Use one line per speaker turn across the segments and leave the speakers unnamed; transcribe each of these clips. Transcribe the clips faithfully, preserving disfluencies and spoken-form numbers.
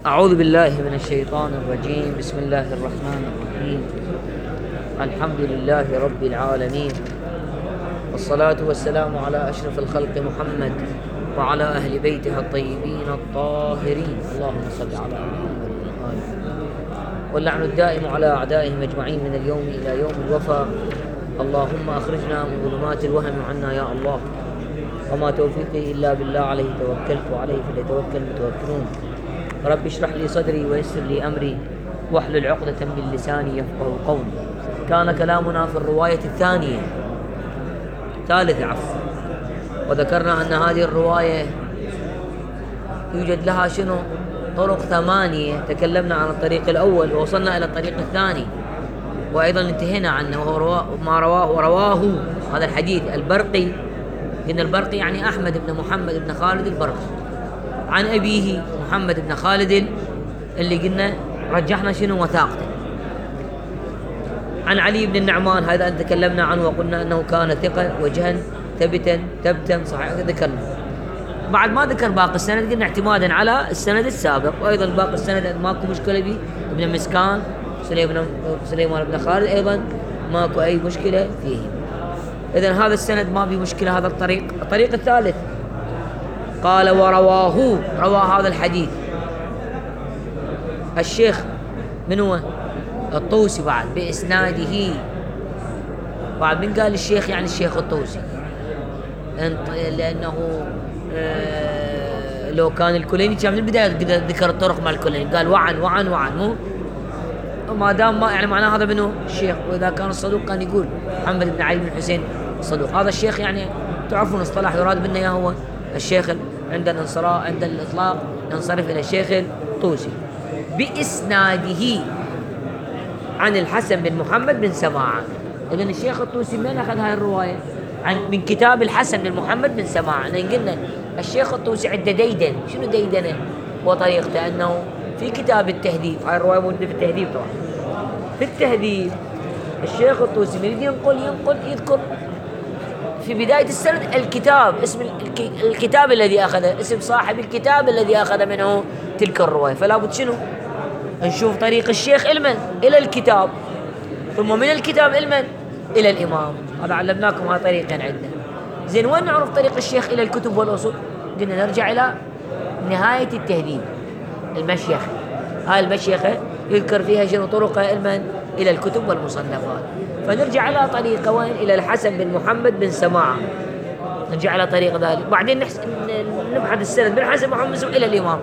أعوذ بالله من الشيطان الرجيم. بسم الله الرحمن الرحيم. الحمد لله رب العالمين، والصلاة والسلام على أشرف الخلق محمد وعلى أهل بيته الطيبين الطاهرين. اللهم صل على محمد وآله، واللعن الدائم على أعدائهم أجمعين من اليوم إلى يوم الوفاء. اللهم أخرجنا من ظلمات الوهم عنا يا الله، وما توفيقي إلا بالله، عليه توكلت وعليه فليتوكل المتوكلون. رب اشرح لي صدري ويسر لي أمري واحلل عقدة من لساني يفقهوا قولي. كان كلامنا في الرواية الثانية ثالث عفو، وذكرنا أن هذه الرواية يوجد لها شنو طرق ثمانية. تكلمنا عن الطريق الأول ووصلنا إلى الطريق الثاني، وأيضا انتهينا عنه وهو رواه ما رواه ورواه هذا الحديث البرقي. إن البرقي يعني أحمد بن محمد بن خالد البرقي، عن أبيه محمد بن خالد اللي قلنا رجحنا شنو وثاقته، عن علي بن النعمان. هذا أن تكلمنا عنه وقلنا أنه كان ثقة وجها ثبتا ثبتا صحيح، ذكرنا. بعد ما ذكر باقي السند قلنا اعتمادا على السند السابق، وأيضا باقي السند ماكو مشكلة به. ابن مسكان سليمان بن خالد أيضا ماكو أي مشكلة فيه. إذن هذا السند ما به مشكلة. هذا الطريق الطريق الثالث قال ورواه، روى هذا الحديث الشيخ من هو؟ الطوسي. بعد بإسناده، بعد من قال الشيخ يعني الشيخ الطوسي، لأنه آه لو كان الكليني كان من البداية ذكر الطرق مع الكليني، قال وعن وعن وعن مو ما دام ما يعني معناه هذا منه الشيخ. وإذا كان الصدوق كان يقول محمد بن علي بن حسين الصدوق. هذا الشيخ يعني تعرفون اصطلاح يراد منه يا هو الشيخ عند الانصراف عند الإطلاق ينصرف إلى الشيخ الطوسي. بإسناده عن الحسن بن محمد بن سماعة. إذن الشيخ الطوسي من أخذ هاي الرواية؟ عن من كتاب الحسن بن محمد بن سماعة. لأن قلنا الشيخ الطوسي عنده ديدن. شنو ديدنه؟ وطريقته أنه في كتاب التهذيب، هاي الرواية موجودة في التهذيب طبعا. في التهذيب الشيخ الطوسي يريد ينقل ينقل يذكر في بداية السند الكتاب، اسم الكتاب الذي أخذه، اسم صاحب الكتاب الذي أخذ منه تلك الرواية. فلا بد شنو نشوف طريق الشيخ إلمن إلى الكتاب، ثم من الكتاب إلمن إلى الإمام. هذا علمناكم هذا طريقين عندنا. زين وين نعرف طريق الشيخ إلى الكتب والأصول؟ قلنا نرجع إلى نهاية التهذيب، المشيخة. هاي المشيخة يذكر فيها شنو طرقها إلمن إلى الكتب والمصنفات. فنرجع على طريقة وين؟ إلى الحسن بن محمد بن سماعة. نرجع على طريق ذلك، بعدين نحس... نبحث السند من حسن محمد بن سماعة إلى الإمام.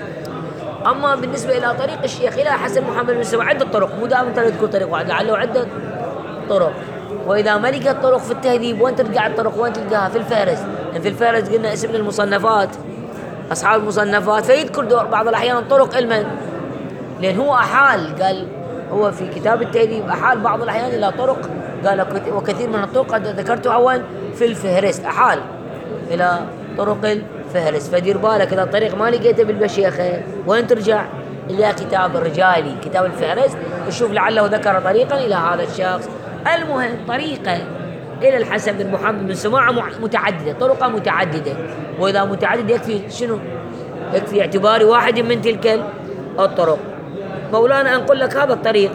أما بالنسبة إلى طريق الشيخ إلى حسن محمد بن سماعة عدة طرق، مو دائما تذكر طريق واحد، لعله عدة طرق. وإذا ما لقيت طرق في التهذيب وين تلقى الطرق؟ وين تلقاها؟ في الفهرس. يعني في الفهرس قلنا اسم المصنفات أصحاب المصنفات، فيذكر بعض الأحيان طرق المن، لأن هو أحال، قال هو في كتاب التهذيب أحال بعض الأحيان إلى طرق، قال وكثير من الطرق قد ذكرتها وين؟ في الفهرس، أحال إلى طرق الفهرس. فدير بالك إذا الطريق ما لقيته بالمشيخة وين ترجع؟ إلى كتاب الرجالي، كتاب الفهرس، تشوف لعله ذكر طريقا إلى هذا الشخص. المهم طريقة إلى الحسن بن محمد بن سماعة متعددة، طرقة متعددة، وإذا متعدد يكفي شنو؟ يكفي اعتبار واحد من تلك الطرق. مولانا أنقل لك هذا الطريق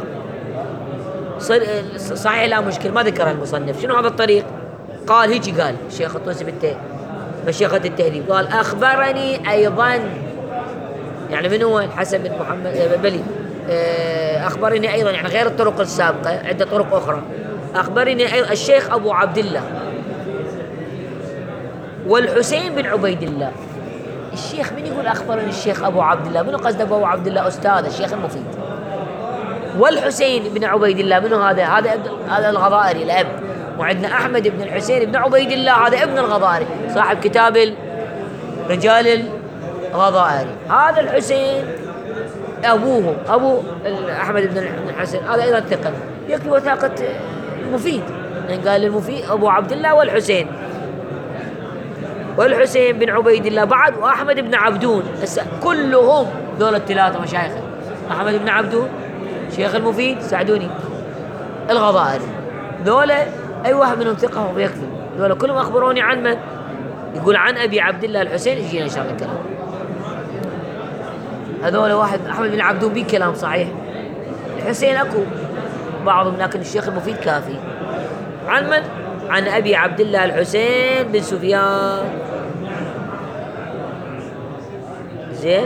صحيح لا مشكل، ما ذكر المصنف شنو هذا الطريق. قال هيجي، قال الشيخ الطوسي بالته مشيخة التهذيب، قال أخبرني أيضا، يعني من هو الحسن بن محمد بلي أخبرني أيضا، يعني غير الطرق السابقة عدة طرق أخرى. أخبرني أيضا الشيخ أبو عبد الله والحسين بن عبيد الله. الشيخ من يقول أخبرني الشيخ أبو عبد الله؟ منو قصد أبو عبد الله؟ أستاذ الشيخ المفيد. والحسين بن عبيد الله منو هذا؟ هذا هذا الغضائري الأب. وعندنا أحمد بن الحسين بن عبيد الله، هذا ابن الغضائري صاحب كتاب رجال الغضائري. هذا الحسين أبوه أبو أحمد بن الحسين، هذا أيضا ثقة، يكفي وثاقة المفيد. يعني قال المفيد أبو عبد الله والحسين والحسين بن عبيد الله بعد، وأحمد بن عبدون. كلهم دول الثلاثة مشايخ. أحمد بن عبدون شيخ المفيد، ساعدوني، الغضائري، دول أي واحد منهم ثقة ويكفي. دول كلهم أخبروني عن من؟ يقول عن أبي عبد الله الحسين. يجينا إن شاء الله الكلام. هذول واحد أحمد بن عبدون بيه كلام صحيح. الحسين أكو بعضهم، لكن الشيخ المفيد كافي. عن من؟ عن أبي عبد الله الحسين بن سفيان. زين.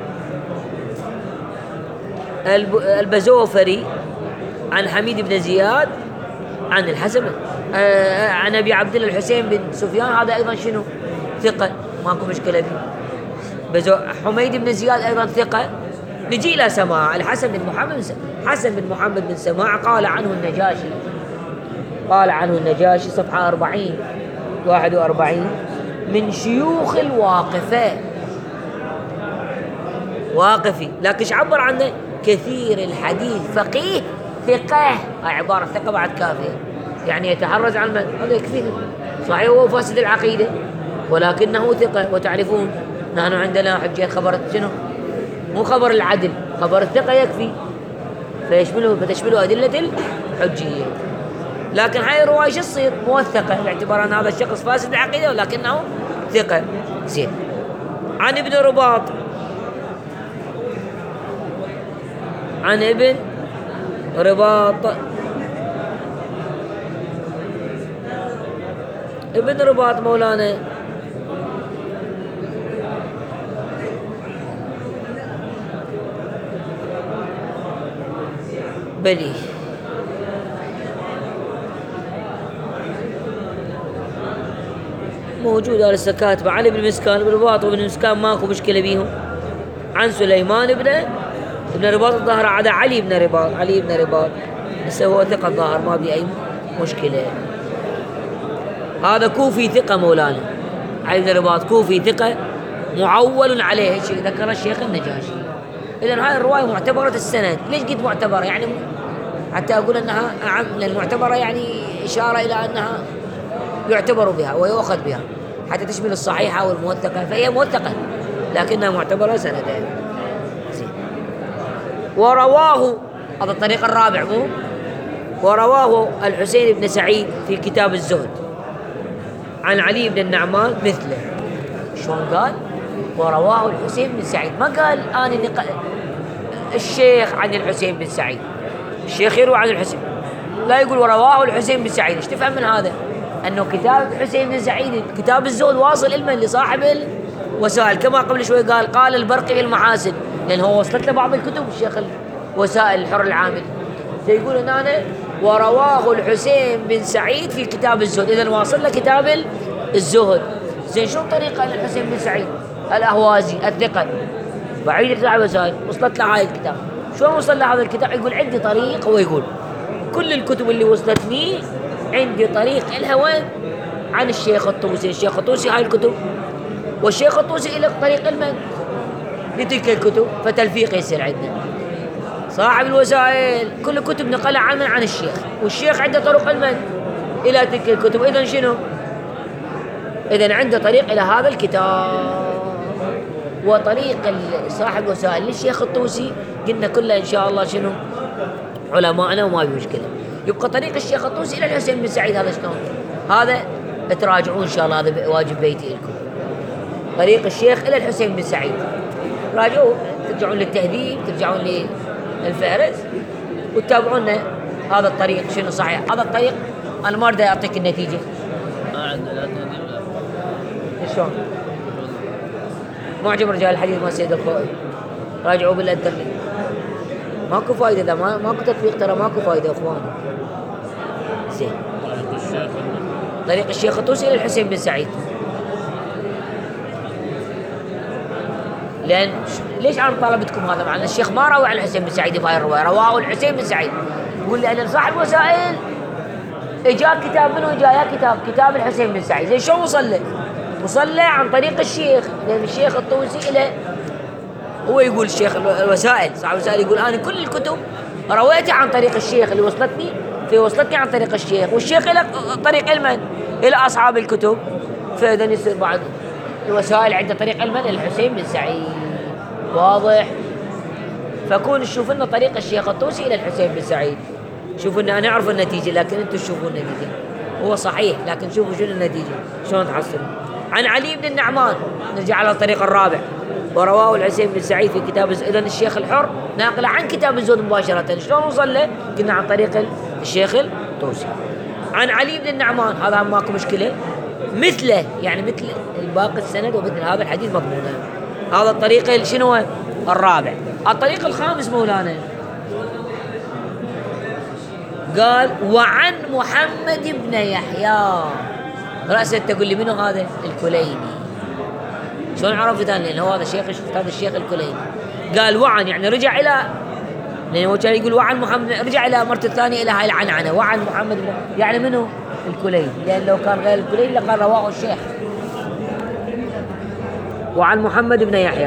البزوفري عن حميد بن زياد عن الحسن آه عن أبي عبد الله الحسين بن سفيان، هذا أيضا شنو؟ ثقة، ماكو مشكلة فيه. حميد بن زياد أيضا ثقة. نجي إلى سماع الحسن بن محمد. حسن بن محمد بن سماع قال عنه النجاشي، قال عنه النجاشي صفحة أربعين واحد وأربعين: من شيوخ الواقفة، واقفي، لكن ايش عبر عنه؟ كثير الحديث، فقيه، ثقة. هاي عبارة ثقة بعد كافية، يعني يتحرز عن المد، هذا يكفي. صحيح هو فاسد العقيدة ولكنه ثقة. وتعرفون نحن عندنا حجية خبر شنو؟ مو خبر العدل، خبر الثقة يكفي، فيشمله فتشمله أدلة الحجية. لكن هاي الرواية شو تصير؟ موثقة باعتبار أن هذا الشخص فاسد العقيدة ولكنه ثقة. زين. عن ابن رباط، عن ابن رباط ابن رباط مولانا بلي موجود على السكاتبة. عن ابن مسكان، ابن رباط وابن مسكان ماكو مشكلة بيهم. عن سليمان بن ابن رباط الظاهر عدا علي بن رباط، علي بن رباط بس هو ثقة الظاهر، ما بي أي مشكلة. هذا كوفي ثقة مولانا، علي بن رباط كوفي ثقة معول عليه، شيء ذكر الشيخ النجاشي. إذن هاي الرواية معتبرة السند. ليش قلت معتبرة؟ يعني حتى أقول أنها أعم، لأن معتبرة يعني إشارة إلى أنها يعتبر بها ويؤخذ بها حتى تشمل الصحيحة والموثقة، فهي موثقة لكنها معتبرة سندا. ورواه، هذا الطريق الرابع مو؟ ورواه الحسين بن سعيد في كتاب الزهد عن علي بن النعمان مثله. شلون قال؟ ورواه الحسين بن سعيد، ما قال أنا نق... الشيخ عن الحسين بن سعيد، الشيخ يروي عن الحسين، لا يقول ورواه الحسين بن سعيد. ايش تفهم من هذا؟ أنه كتاب الحسين بن سعيد كتاب الزهد واصل علما لصاحب الوسائل، كما قبل شوي قال قال البرقي المحاسن، لأن هو وصلت له بعض الكتب الشيخ الوسائل الحر العامل، فيقول إن أنا ورواه الحسين بن سعيد في كتاب الزهد، إذن واصل له كتاب الزهد. زين شو طريقة للحسين بن سعيد الأهوازي الثقة بعيد صاحب الوسائل وصلت له هاي الكتاب؟ شو وصل له هذا الكتاب؟ يقول عندي طريق، هو يقول كل الكتب اللي وصلتني عندي طريق إلها وين؟ عن الشيخ الطوسي. الشيخ الطوسي هاي الكتب، والشيخ الطوسي إلى طريق المن لتلك الكتب، فتلفيق يصير عندنا. صاحب الوسائل كل كتب نقلها عنه عن الشيخ، والشيخ عنده طرق المن إلى تلك الكتب. إذن شنو؟ إذن عنده طريق إلى هذا الكتاب، وطريق صاحب الوسائل للشيخ الطوسي قلنا كله إن شاء الله شنو؟ علماءنا وما في مشكلة. يبقى طريق الشيخ الطوسي إلى الحسين بن سعيد، هذا شلون؟ هذا تراجعون إن شاء الله، هذا واجب بيتي لكم. طريق الشيخ إلى الحسين بن سعيد راجعوا، ترجعون للتهذيب، ترجعون للفهرس وتتابعون هذا الطريق شنو صحيح. هذا الطريق أنا ما أريد أعطيك النتيجة.
ما عندنا لا تهذيب لا.
شلون؟ معجم رجال الحديث ما سيد الخوئي، راجعوا بالإنترنت. ماكو فايدة، ده ما ماكو تطبيق، ترى ماكو فايدة يا إخوان. زين.
طريق الشيخ
طريق الشيخ الطوسي إلى الحسين بن سعيد. لأن ليش أنا طالبتكم هذا؟ مع أن الشيخ ما روى عن الحسين بن سعيد في هاي الرواية، رواه الحسين بن سعيد. يقول لي أن صاحب الوسائل إجا كتاب منه، إجا كتاب كتاب الحسين بن سعيد. زين شو وصل له؟ وصل له عن طريق الشيخ، لأن الشيخ الطوسي إلى هو يقول الشيخ الوسائل، صاحب الوسائل يقول أنا كل الكتب رويتها عن طريق الشيخ اللي وصلتني، في وصلتني عن طريق الشيخ، والشيخ إلى طريق علما إلى أصحاب الكتب، فإذا يصير بعد الوسائل عند طريق علما الحسين بن سعيد. واضح؟ فكون تشوف لنا طريق الشيخ الطوسي إلى الحسين بن سعيد. شوفوا لنا، أنا أعرف النتيجة لكن أنتم تشوفون النتيجة، هو صحيح لكن شوفوا شنو النتيجة، شلون تحصلون. عن علي بن النعمان، نرجع على الطريق الرابع. ورواه الحسين بن سعيد في كتاب الزهد. إذن الشيخ الحر ناقل عن كتاب الزهد مباشرة. شلون وصل له؟ قلنا عن طريق الشيخ الطوسي. عن علي بن النعمان، هذا ماكو مشكلة، مثله يعني مثل الباقي السند ومثل هذا الحديث مضمونه. هذا الطريق شنو الرابع. الطريق الخامس مولانا قال وعن محمد بن يحيى. رأسا تقول لي منو هذا؟ الكليني. شلون عرفت انا؟ لأن هو هذا الشيخ هذا الشيخ الكليني. قال وعن يعني رجع إلى، لأنه هو كان يقول وعن محمد، رجع إلى مرة الثانية إلى هاي العنعنة وعن محمد بن، يعني منو؟ الكليني، لأن لو كان غير الكليني لقال رواه الشيخ. وعن محمد بن يحيى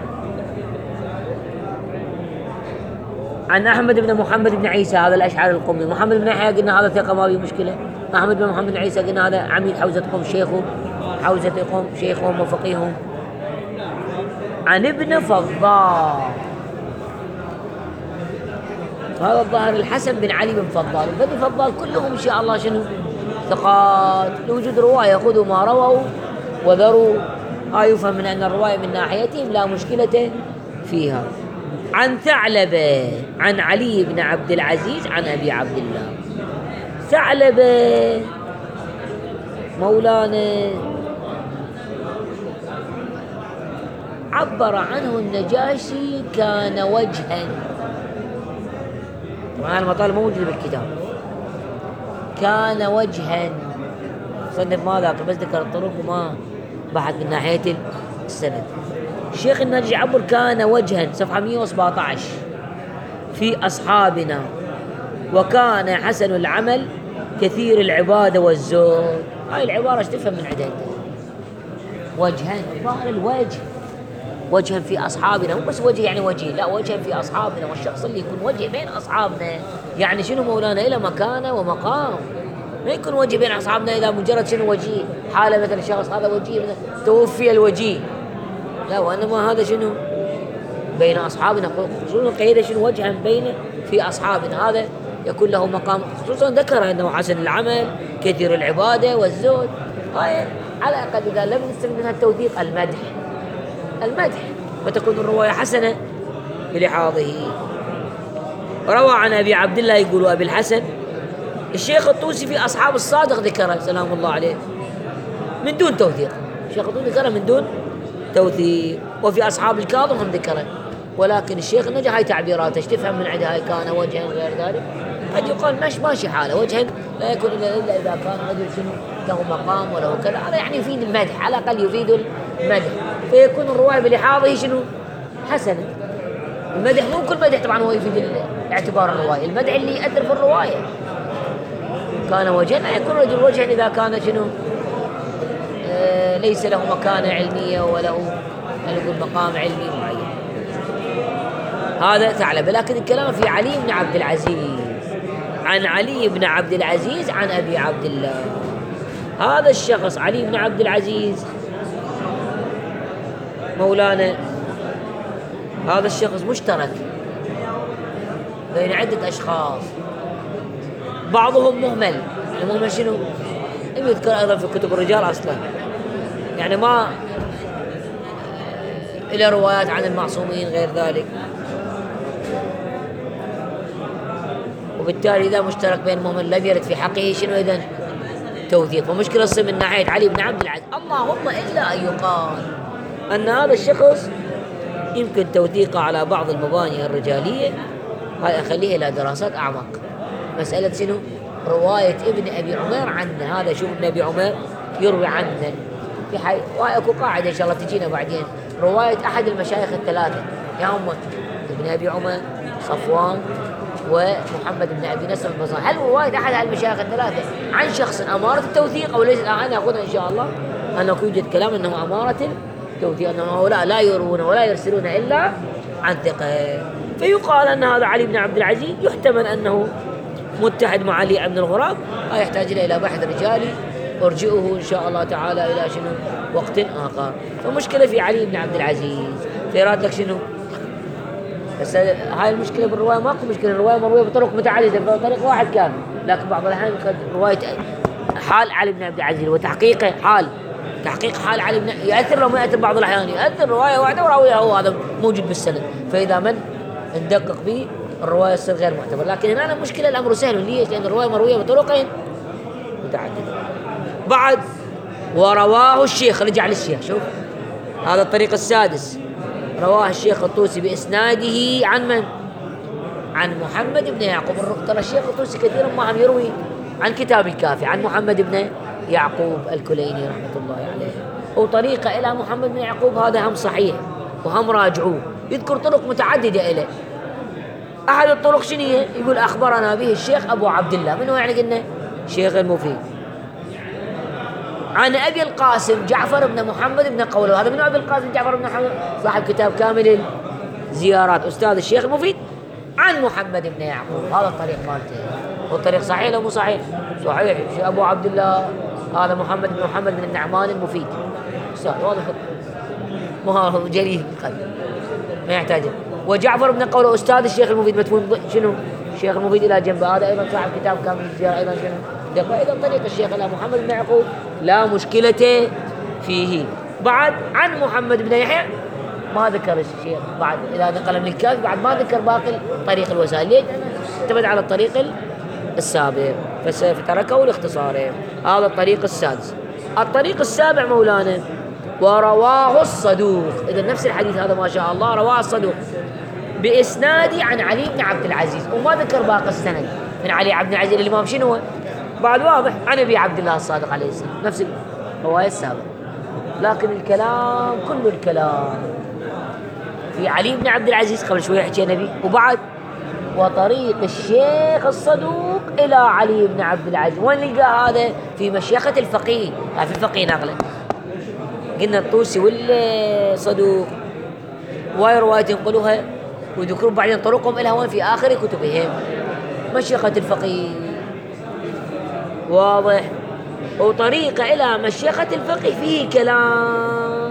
عن أحمد بن محمد بن عيسى، هذا الأشعري القمي. محمد بن يحيى قلنا هذا ثقة ما في مشكلة. أحمد بن محمد بن عيسى قلنا هذا عميد حوزة قم، شيخه حوزة قم، شيخهم وفقيهم. عن ابن فضال، هذا الظاهر الحسن بن علي بن فضال. بني فضال كلهم إن شاء الله شنو؟ ثقات لوجود رواية، خذوا ما رووا وذروا. هاي يفهم من أن الرواية من ناحيتهم لا مشكلة فيها. عن ثعلبة عن علي بن عبد العزيز عن أبي عبد الله. ثعلبة مولانا عبر عنه النجاشي كان وجها، طبعا المطالب مو موجودة بالكتاب. كان وجها صنف ما ذاك، بس ذكر الطرق وما بحث من ناحية السند. الشيخ الناجي عبر كان وجها صفحة مئة وسبعة عشر في أصحابنا، وكان حسن العمل كثير العبادة والزهد. هاي العبارة ايش تفهم من عندها؟ وجها، ظاهر الوجه، وجها في أصحابنا، مو بس وجه يعني وجه، لا وجها في أصحابنا. والشخص اللي يكون وجه بين أصحابنا يعني شنو مولانا؟ إلى مكانه ومقام. ما يكون وجه بين أصحابنا إذا مجرد شنو وجيه، حالة مثل الشخص هذا وجيه توفي الوجيه، لا، وإنما هذا شنو؟ بين أصحابنا، شنو قيده؟ شنو وجها بين في أصحابنا، هذا يكون له مقام. خصوصا ذكر أنه حسن العمل كثير العبادة والزهد. هاي على الأقل إذا لم نستفيد منها التوثيق المدح، المدح، وتكون الرواية حسنة بلحاظه. روى عن أبي عبد الله يقول أبي الحسن. الشيخ الطوسي في أصحاب الصادق ذكره سلام الله عليه من دون توثيق. الشيخ الطوسي ذكره من دون توثيق. وفي أصحاب الكاظم هم ذكره، ولكن الشيخ النجا هاي تعبيراته ايش تفهم من عندها؟ هاي كان وجها غير ذلك، قد يقال مش ماشي حاله وجها لا يكون إلا, إلا إذا كان رجل شنو له مقام وله كذا، هذا يعني يفيد المدح، على الأقل يفيد المدح، فيكون الرواية بلحاظه شنو؟ حسنة. المدح مو كل مدح طبعا هو يفيد اعتبار الرواية، المدح اللي يأثر في الرواية. كان وجها يكون رجل وجها إذا كان شنو آه ليس له مكانة علمية وله نقول مقام علمي معين. هذا ثعلبة. لكن الكلام في علي بن عبد العزيز، عن علي بن عبد العزيز عن أبي عبد الله. هذا الشخص علي بن عبد العزيز مولانا، هذا الشخص مشترك بين عدة أشخاص، بعضهم مهمل. المهمل شنو؟ يذكر أيضا في كتب الرجال أصلا، يعني ما إلى روايات عن المعصومين غير ذلك، وبالتالي إذا مشترك بين مهمل لم يرد في حقه شنو إذن؟ توثيق. ومشكلة تصير من ناحية علي بن عبد العزيز، اللهم إلا أن يقال أن هذا الشخص يمكن توثيقه على بعض المباني الرجالية، هاي أخليه إلى دراسات أعمق. مسألة شنو؟ رواية ابن أبي عمر عنه، هذا شوف ابن أبي عمر يروي عنه في حي، وأكو قاعدة إن شاء الله تجينا بعدين، رواية أحد المشايخ الثلاثة يا هم ابن أبي عمر، صفوان، ومحمد بن أبي نصر البصري. هل رواية أحد المشايخ الثلاثة عن شخص أمارة التوثيق أو ليس؟ أنا أخذها إن شاء الله أنه يوجد كلام أنه أمارة التوثيق، أنه هؤلاء لا يروون ولا يرسلون إلا عن ثقة. فيقال أن هذا علي بن عبد العزيز يحتمل أنه متحد مع علي بن الغراب، لا يحتاج إلى بحث رجالي، أرجئه إن شاء الله تعالى إلى شنو وقت آخر. فمشكلة في علي بن عبد العزيز، فيراد لك شنو؟ بس هاي المشكلة بالرواية، ماكو مشكلة، الرواية مروية بطرق متعددة بطريق واحد كامل، لكن بعض الأحيان حال علي بن عبد العزيز وتحقيقه حال تحقيق حال علي بن يأثر لو ما يأثر بعض الأحيان، يأثر رواية واحدة وراويها هو هذا موجود بالسند، فإذا من ندقق به الرواية تصير غير معتبر. لكن هنا المشكلة الأمر سهل، ليش؟ لأن الرواية مروية بطرقين متعددة. بعد ورواه الشيخ، رجع للشيخ، شوف هذا الطريق السادس، رواه الشيخ الطوسي بإسناده عن من؟ عن محمد بن يعقوب. ترى الشيخ الطوسي كثيرا ما عم يروي عن كتاب الكافي عن محمد بن يعقوب الكليني رحمة الله عليه، وطريقة إلى محمد بن يعقوب هذا هم صحيح وهم راجعوه، يذكر طرق متعددة إليه. أحد الطرق شنو هي؟ يقول أخبرنا به الشيخ أبو عبد الله، من هو يعني قلنا؟ شيخ المفيد. عن أبي القاسم جعفر بن محمد بن قوله، هذا من أبي القاسم جعفر بن محمد صاحب كتاب كامل الزيارات أستاذ الشيخ المفيد، عن محمد بن يعقوب. هذا الطريق مالته، والطريق صحيح ولا مو صحيح؟ صحيح. أبو عبد الله هذا محمد بن محمد بن النعمان المفيد، أستاذ واضح، ما هو جليل القدر ما يحتاج. وجعفر بن قوله أستاذ الشيخ المفيد، متفون شنو؟ الشيخ المفيد إلى جنب، هذا أيضا صاحب كتاب كامل الزيارة أيضا شنو؟ إذا طريق الشيخ إلى محمد بن يعقوب لا مشكلة فيه. بعد عن محمد بن يحيى ما ذكر الشيخ، بعد إذا نقل من الكافي بعد ما ذكر باقي طريق الوسائل، ليش؟ اعتمد على الطريق السابع فتركه لاختصاره. هذا الطريق السادس. الطريق السابع مولانا ورواه الصدوق، إذا نفس الحديث هذا ما شاء الله رواه الصدوق بإسناد عن علي بن عبد العزيز، وما ذكر باقي السند من علي بن عبد العزيز الإمام شنو بعد واضح، عن أبي عبد الله الصادق عليه السلام، نفس الرواية السابقة. لكن الكلام كل الكلام في علي بن عبد العزيز، قبل شوية حكينا به، وبعد وطريق الشيخ الصدوق إلى علي بن عبد العزيز. وين نلقى هذا؟ في مشيخة الفقيه، في الفقيه نقله، قلنا الطوسي والصدوق واي رواية ينقلوها ويذكرون بعدين طرقهم إلى وين؟ في آخر كتبهم. مشيخة الفقيه واضح، وطريقة إلى مشيخة الفقيه فيه كلام.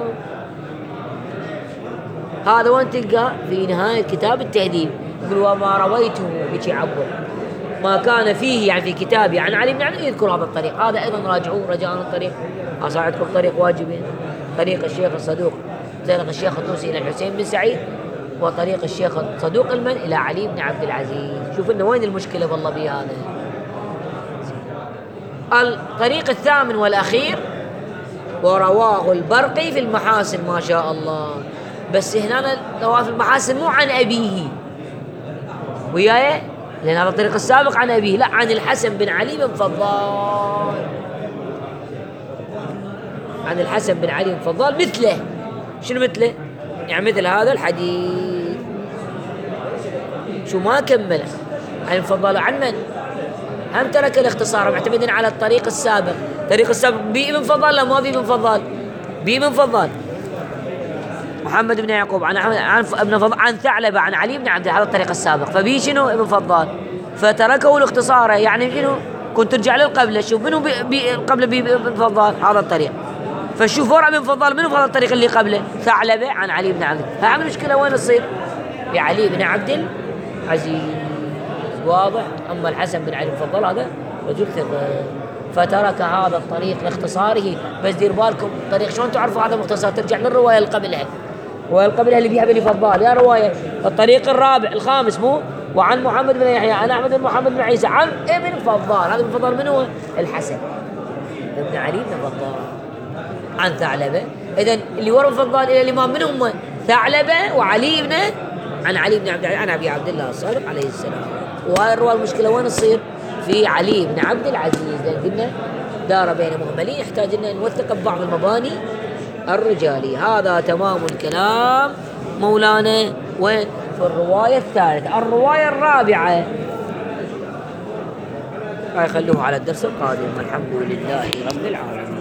هذا وين تلقى؟ في نهاية كتاب التهذيب، يقول وما رويته بشي عبر ما كان فيه، يعني في كتابي عن علي بن عبد العزيز يذكر هذا الطريق. هذا أيضا راجعوه رجاء الطريق، أصعدكم طريق واجبين، طريق الشيخ الصدوق طريق الشيخ الطوسي إلى الحسين بن سعيد، وطريق الشيخ الصدوق المن إلى علي بن عبد العزيز. شوف لنا وين المشكلة والله بهذا. الطريق الثامن والأخير ورواه البرقي في المحاسن، ما شاء الله، بس هنا رواه في المحاسن مو عن أبيه وياي، لأن هذا الطريق السابق عن أبيه، لا عن الحسن بن علي بن فضال، عن الحسن بن علي بن فضال مثله. شنو مثله؟ يعني مثل هذا الحديث، شو ما كمل عن فضال عن من؟ هم ترك الاختصار معتمدا على الطريق السابق. الطريق السابق بي بن فضال لا ما بي بن فضال؟ بي بن فضال محمد بن يعقوب عن عن ابن فضال عن ثعلبة عن علي بن عبد، هذا الطريق السابق، فبي شنو؟ ابن فضال، فتركه الاختصار، يعني شنو؟ كنت ترجع للقبله، شوف منو بي قبل بي بن فضال هذا الطريق، فشوف ورع بن فضال منو في هذا الطريق اللي قبله؟ ثعلبة عن علي بن عبد. فهم المشكلة وين تصير؟ بعلي بن عبد العزيز، واضح. أما الحسن بن علي بن فضال هذا رجل ثقة، فترك هذا الطريق لاختصاره. بس دير بالكم الطريق شلون تعرفوا هذا مختصر؟ ترجع للرواية اللي قبلها، الرواية اللي قبلها اللي فيها بن فضال، يا رواية الطريق الرابع الخامس مو؟ وعن محمد بن يحيى عن أحمد بن محمد بن عيسى عن ابن فضال، هذا ابن فضال من هو؟ الحسن ابن علي بن فضال عن ثعلبة. إذن اللي ورا فضال إلى الإمام من هم؟ ثعلبة وعلي بن عن علي بن عبد عن أبي عبد الله الصادق عليه السلام. وهاي الرواية المشكلة وين تصير؟ في علي بن عبد العزيز، لأن قلنا دار بين مهملين، يحتاج لنا نوثق ببعض المباني الرجالية. هذا تمام الكلام مولانا. وين؟ في الرواية الثالثة. الرواية الرابعة هاي خلوه على الدرس القادم. الحمد لله رب العالمين.